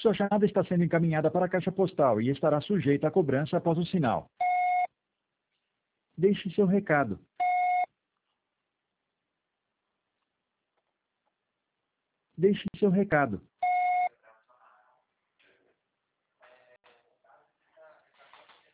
Sua chamada está sendo encaminhada para a caixa postal e estará sujeita a cobrança após o sinal. Deixe seu recado. Deixe seu recado.